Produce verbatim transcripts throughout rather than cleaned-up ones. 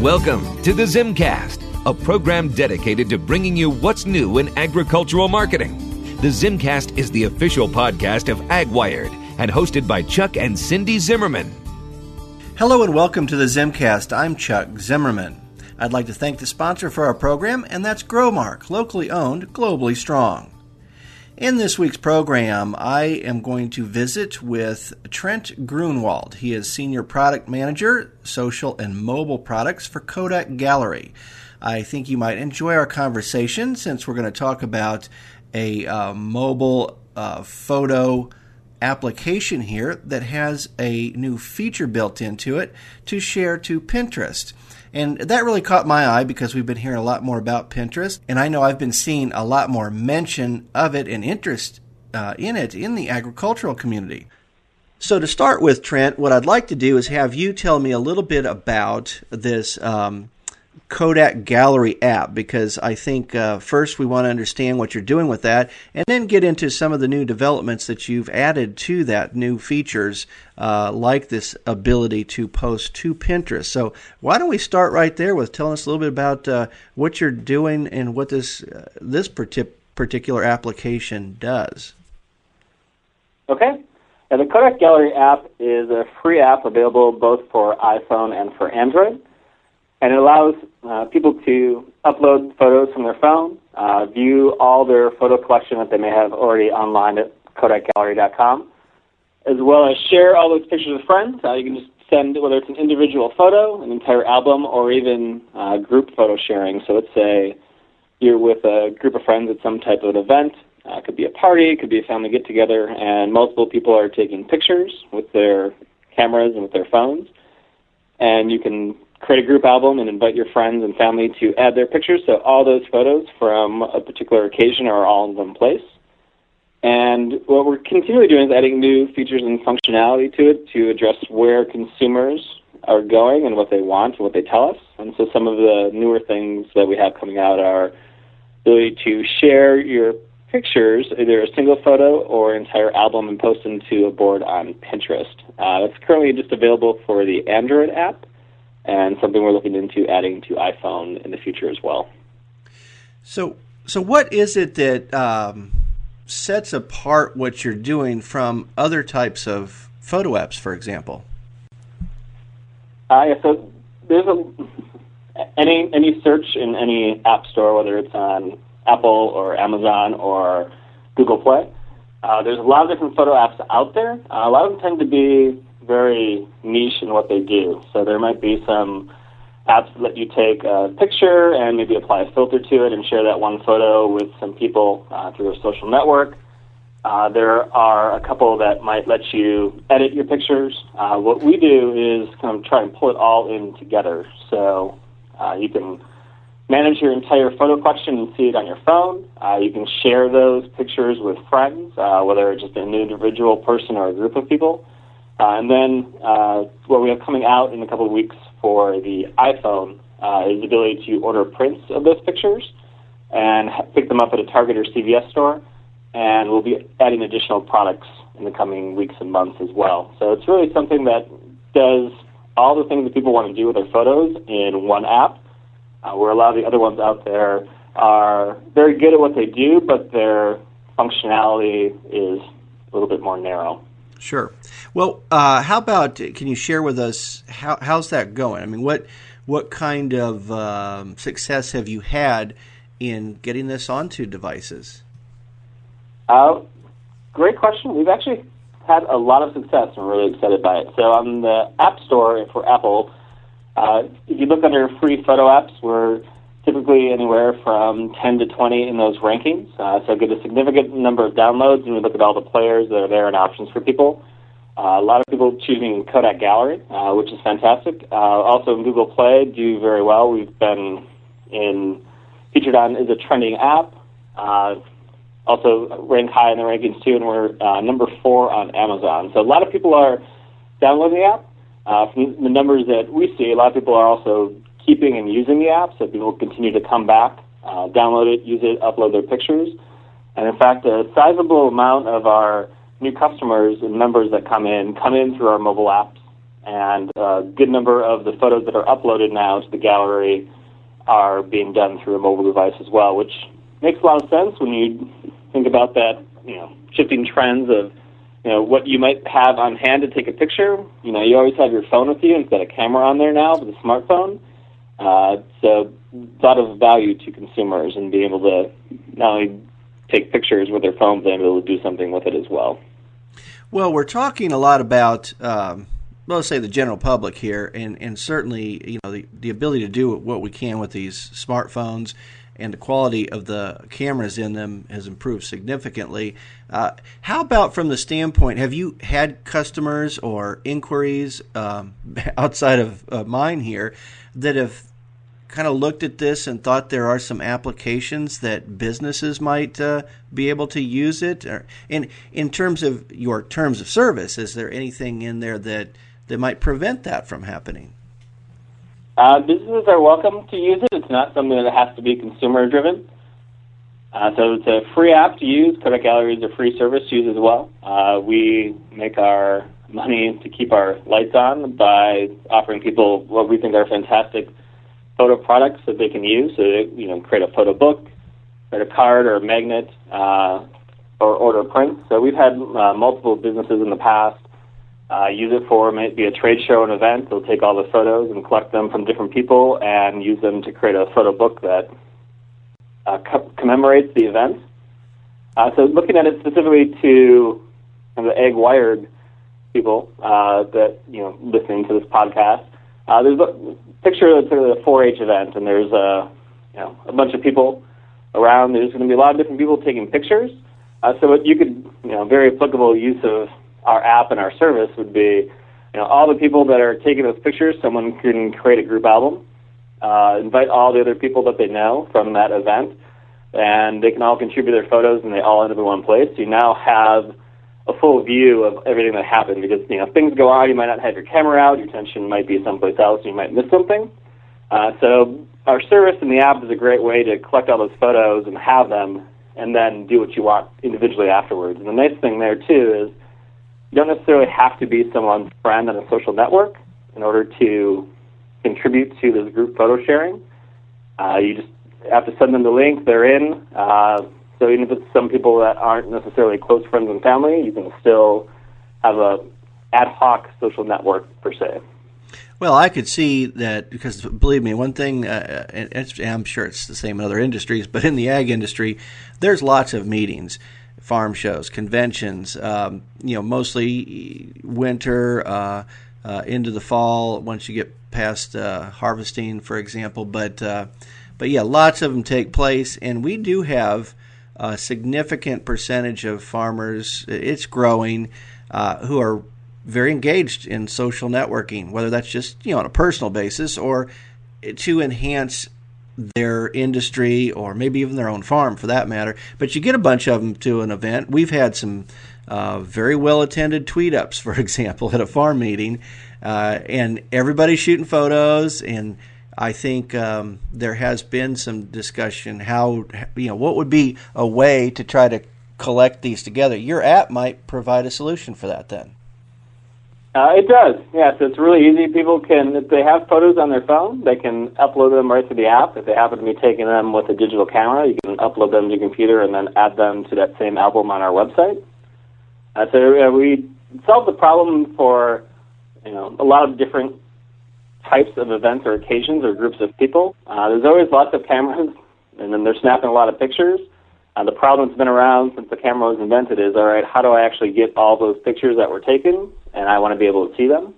Welcome to the Zimcast, a program dedicated to bringing you what's new in agricultural marketing. The Zimcast is the official podcast of AgWired and hosted by Chuck and Cindy Zimmerman. Hello and welcome to the Zimcast. I'm Chuck Zimmerman. I'd like to thank the sponsor for our program, and that's Growmark, locally owned, globally strong. In this week's program, I am going to visit with Trent Grunwald. He is Senior Product Manager, Social and Mobile Products for Kodak Gallery. I think you might enjoy our conversation since we're going to talk about a uh, mobile uh, photo application here that has a new feature built into it to share to Pinterest. And that really caught my eye because we've been hearing a lot more about Pinterest, and I know I've been seeing a lot more mention of it and interest uh, in it in the agricultural community. So to start with, Trent, what I'd like to do is have you tell me a little bit about this um, Kodak Gallery app, because I think uh, first we want to understand what you're doing with that, and then get into some of the new developments that you've added to that, new features uh, like this ability to post to Pinterest. So why don't we start right there with telling us a little bit about uh, what you're doing and what this uh, this particular application does. Okay. Now, the Kodak Gallery app is a free app available both for iPhone and for Android. And it allows uh, people to upload photos from their phone, uh, view all their photo collection that they may have already online at kodak gallery dot com, as well as share all those pictures with friends. Uh, you can just send, whether it's an individual photo, an entire album, or even uh, group photo sharing. So let's say you're with a group of friends at some type of an event. Uh, it could be a party, it could be a family get-together, and multiple people are taking pictures with their cameras and with their phones. And you can create a group album and invite your friends and family to add their pictures. So all those photos from a particular occasion are all in one place. And what we're continually doing is adding new features and functionality to it to address where consumers are going and what they want and what they tell us. And so some of the newer things that we have coming out are the ability to share your pictures, either a single photo or an entire album, and post them to a board on Pinterest. Uh, it's currently just available for the Android app, and something we're looking into adding to iPhone in the future as well. So, so what is it that um, sets apart what you're doing from other types of photo apps, for example? Uh, yeah, so there's a any any search in any app store, whether it's on Apple or Amazon or Google Play. Uh, there's a lot of different photo apps out there. Uh, a lot of them tend to be very niche in what they do. So there might be some apps that let you take a picture and maybe apply a filter to it and share that one photo with some people uh, through a social network. Uh, there are a couple that might let you edit your pictures. Uh, what we do is kind of try and pull it all in together. So uh, you can manage your entire photo collection and see it on your phone. Uh, you can share those pictures with friends, uh, whether it's just an individual person or a group of people. Uh, and then uh, what we have coming out in a couple of weeks for the iPhone uh, is the ability to order prints of those pictures and ha- pick them up at a Target or C V S store. And we'll be adding additional products in the coming weeks and months as well. So it's really something that does all the things that people want to do with their photos in one app, uh, where a lot of the other ones out there are very good at what they do, but their functionality is a little bit more narrow. Sure. Well, uh, how about, can you share with us, how, how's that going? I mean, what what kind of um, success have you had in getting this onto devices? Uh, great question. We've actually had a lot of success, and we're really excited by it. So on the App Store for Apple, uh, if you look under free photo apps, we're typically anywhere from ten to twenty in those rankings. Uh, so get a significant number of downloads, and we look at all the players that are there and options for people. Uh, a lot of people choosing Kodak Gallery, uh, which is fantastic. Uh, also, Google Play do very well. We've been in featured on as a trending app. Uh, also rank high in the rankings too, and we're uh, number four on Amazon. So a lot of people are downloading the app. Uh, from the numbers that we see, a lot of people are also keeping and using the app, so people continue to come back, uh, download it, use it, upload their pictures. And in fact, a sizable amount of our new customers and members that come in come in through our mobile apps and a good number of the photos that are uploaded now to the gallery are being done through a mobile device as well, which makes a lot of sense when you think about that, you know, shifting trends of, you know, what you might have on hand to take a picture. You know, you always have your phone with you, and it's got a camera on there now with a smartphone. Uh, so a lot of value to consumers and being able to not only take pictures with their phone, but able to do something with it as well. Well, we're talking a lot about, um, well, let's say the general public here, and, and certainly, you know, the, the ability to do what we can with these smartphones, and the quality of the cameras in them has improved significantly. Uh, how about from the standpoint, have you had customers or inquiries um, outside of uh, mine here that have kind of looked at this and thought there are some applications that businesses might uh, be able to use it? Or in in terms of your terms of service, is there anything in there that, that might prevent that from happening? Uh, businesses are welcome to use it. It's not something that has to be consumer-driven. Uh, so it's a free app to use. Kodak Gallery is a free service to use as well. Uh, we make our money to keep our lights on by offering people what we think are fantastic photo products that they can use. So, they, you know, create a photo book, create a card or a magnet, uh, or order prints. So we've had uh, multiple businesses in the past uh, use it for maybe a trade show, an event. They'll take all the photos and collect them from different people and use them to create a photo book that uh, co- commemorates the event. Uh, so looking at it specifically to kind of the Ag Wired people uh, that, you know, listening to this podcast, uh, there's a picture of a four H event, and there's a, you know, a bunch of people around. There's going to be a lot of different people taking pictures. Uh, so what you could, you know, very applicable use of our app and our service would be, you know, all the people that are taking those pictures, someone can create a group album, uh, invite all the other people that they know from that event, and they can all contribute their photos, and they all end up in one place. So you now have a full view of everything that happened, because, you know, things go on, you might not have your camera out, your attention might be someplace else, and you might miss something. Uh, so our service in the app is a great way to collect all those photos and have them, and then do what you want individually afterwards. And the nice thing there, too, is you don't necessarily have to be someone's friend on a social network in order to contribute to this group photo sharing. Uh, you just have to send them the link, they're in. Uh, so even if it's some people that aren't necessarily close friends and family, you can still have a ad hoc social network, per se. Well, I could see that, because believe me, one thing, uh, and it's, I'm sure it's the same in other industries, but in the ag industry, there's lots of meetings, farm shows, conventions, um, you know, mostly winter uh, uh, into the fall once you get past uh, harvesting, for example. But, uh, but yeah, lots of them take place, and we do have a significant percentage of farmers, it's growing, uh, who are very engaged in social networking, whether that's just, you know, on a personal basis or to enhance their industry or maybe even their own farm for that matter. But you get a bunch of them to an event. We've had some uh, very well-attended tweet-ups, for example, at a farm meeting, uh, and everybody's shooting photos, and I think um, there has been some discussion how, you know, what would be a way to try to collect these together. Your app might provide a solution for that then. Uh, it does, yeah. So it's really easy. People can, if they have photos on their phone, they can upload them right to the app. If they happen to be taking them with a digital camera, you can upload them to your computer and then add them to that same album on our website. Uh, so uh, we solved the problem for, you know, a lot of different types of events or occasions or groups of people. Uh, there's always lots of cameras, and then they're snapping a lot of pictures. Uh, the problem that's been around since the camera was invented is, all right, how do I actually get all those pictures that were taken, and I want to be able to see them?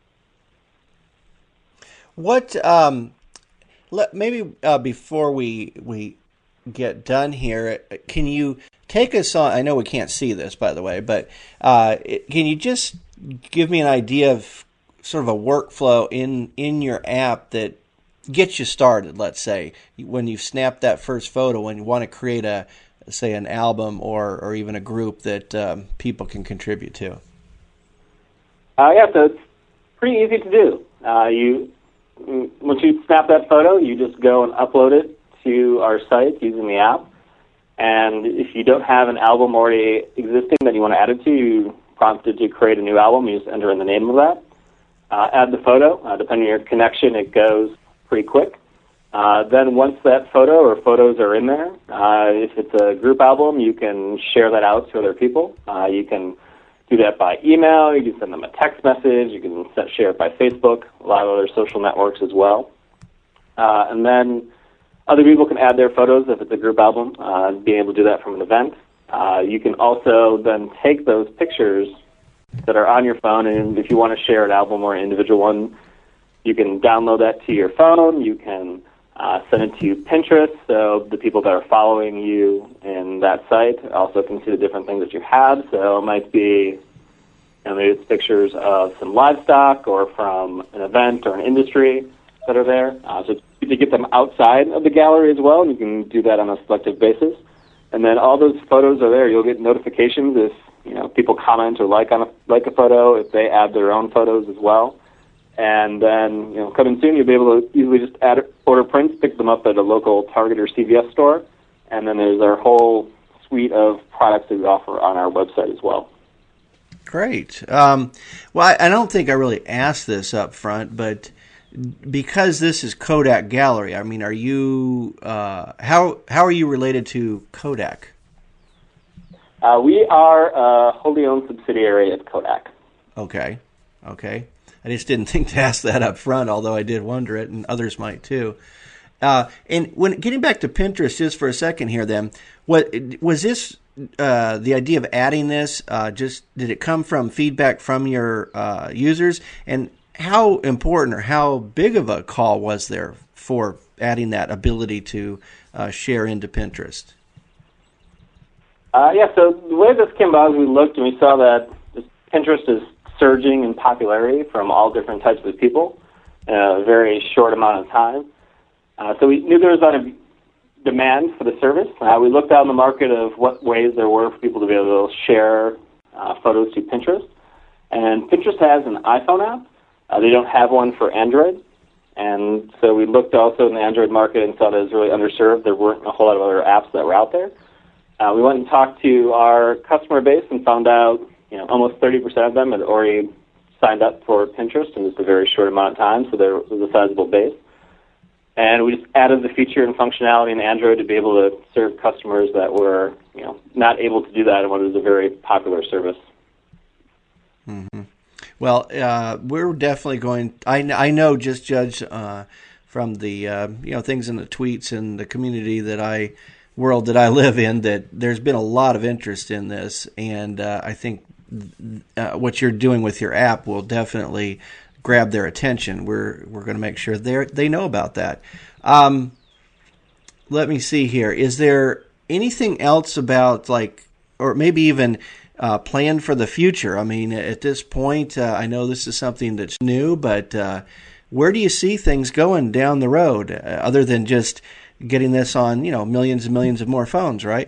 What, um, let, maybe uh, before we we get done here, can you take us on, I know we can't see this, by the way, but uh, can you just give me an idea of sort of a workflow in, in your app that gets you started, let's say, when you've snapped that first photo, when you want to create a, say, an album or, or even a group that um, people can contribute to? Uh, yeah, so it's pretty easy to do. Uh, you once you snap that photo, you just go and upload it to our site using the app. And if you don't have an album already existing that you want to add it to, you prompted to create a new album. You just enter in the name of that. uh, add the photo. Uh, depending on your connection, it goes pretty quick. Uh, then once that photo or photos are in there, uh, if it's a group album, you can share that out to other people. Uh, you can do that by email. You can send them a text message. You can set, share it by Facebook, a lot of other social networks as well. Uh, and then other people can add their photos if it's a group album, uh, being able to do that from an event. Uh, you can also then take those pictures that are on your phone, and if you want to share an album or an individual one, you can download that to your phone. You can uh, send it to Pinterest, so the people that are following you in that site also can see the different things that you have. So it might be, you know, maybe it's pictures of some livestock or from an event or an industry that are there. Uh, so it's good to get them outside of the gallery as well, and you can do that on a selective basis. And then all those photos are there. You'll get notifications if, you know, people comment or like on a, like a photo, if they add their own photos as well. And then, you know, coming soon, you'll be able to easily just add, order prints, pick them up at a local Target or C V S store. And then there's our whole suite of products that we offer on our website as well. Great. Um, well, I, I don't think I really asked this up front, but because this is Kodak Gallery, I mean, are you uh, how how are you related to Kodak? Uh, we are a wholly owned subsidiary of Kodak. Okay, okay. I just didn't think to ask that up front, although I did wonder it, and others might too. Uh, and when getting back to Pinterest just for a second here, then, what was this? Uh, the idea of adding this, uh, just did it come from feedback from your uh, users, and how important or how big of a call was there for adding that ability to uh, share into Pinterest? Uh, yeah, so the way this came about is we looked and we saw that Pinterest is surging in popularity from all different types of people in a very short amount of time. Uh, so we knew there was a lot of demand for the service. Uh, we looked out in the market of what ways there were for people to be able to share uh, photos to Pinterest. And Pinterest has an iPhone app. Uh, they don't have one for Android. And so we looked also in the Android market and saw that it was really underserved. There weren't a whole lot of other apps that were out there. Uh, we went and talked to our customer base and found out, you know, almost thirty percent of them had already signed up for Pinterest in just a very short amount of time, so there was a sizable base. And we just added the feature and functionality in Android to be able to serve customers that were, you know, not able to do that in what is a very popular service. Mm-hmm. Well, uh, we're definitely going. I, I know, just judge uh, from the uh, you know things in the tweets and the community that I world that I live in, that there's been a lot of interest in this, and uh, I think uh, what you're doing with your app will definitely grab their attention. We're we're going to make sure they they know about that. Um, let me see here. Is there anything else about, like, or maybe even uh, plan for the future? I mean, at this point, uh, I know this is something that's new, but uh, where do you see things going down the road, uh, other than just getting this on, you know, millions and millions of more phones, right?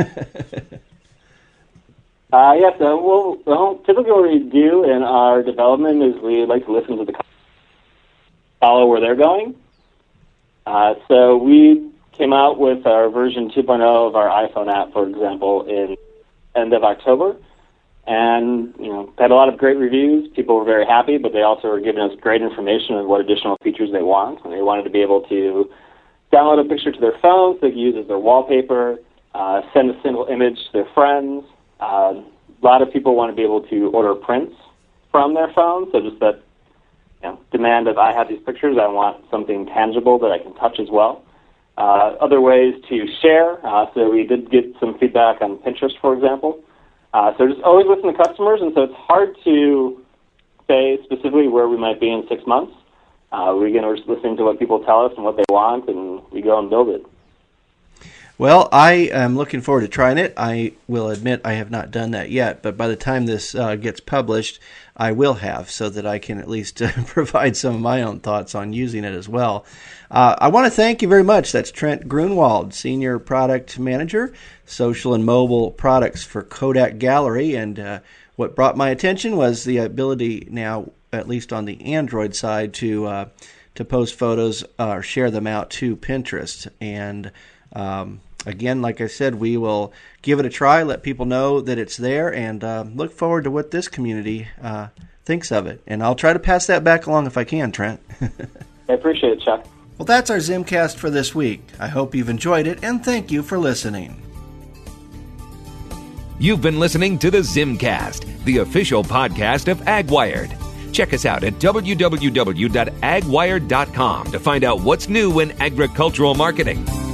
uh, yeah, so we'll, well, typically what we do in our development is we like to listen to the customers, follow where they're going. Uh, so we came out with our version two point oh of our iPhone app, for example, in end of October. And, you know, had a lot of great reviews. People were very happy, but they also were giving us great information on what additional features they want. And they wanted to be able to download a picture to their phone so they could use it as their wallpaper, uh, send a single image to their friends. Uh, a lot of people want to be able to order prints from their phone, so just that, you know, demand of, I have these pictures, I want something tangible that I can touch as well. Uh, other ways to share, uh, so we did get some feedback on Pinterest, for example. Uh, so just always listen to customers, and so it's hard to say specifically where we might be in six months. Uh, we, again, we're just listening to what people tell us and what they want, and we go and build it. Well, I am looking forward to trying it. I will admit I have not done that yet, but by the time this uh, gets published, I will have, so that I can at least uh, provide some of my own thoughts on using it as well. Uh, I want to thank you very much. That's Trent Grunwald, Senior Product Manager, Social and Mobile Products for Kodak Gallery. And uh, what brought my attention was the ability now, at least on the Android side, to uh, to post photos uh, or share them out to Pinterest. And um, again, like I said, we will give it a try, let people know that it's there, and uh, look forward to what this community uh, thinks of it. And I'll try to pass that back along if I can, Trent. I appreciate it, Chuck. Well, that's our Zimcast for this week. I hope you've enjoyed it, and thank you for listening. You've been listening to the Zimcast, the official podcast of AgWired. Check us out at w w w dot ag wired dot com to find out what's new in agricultural marketing.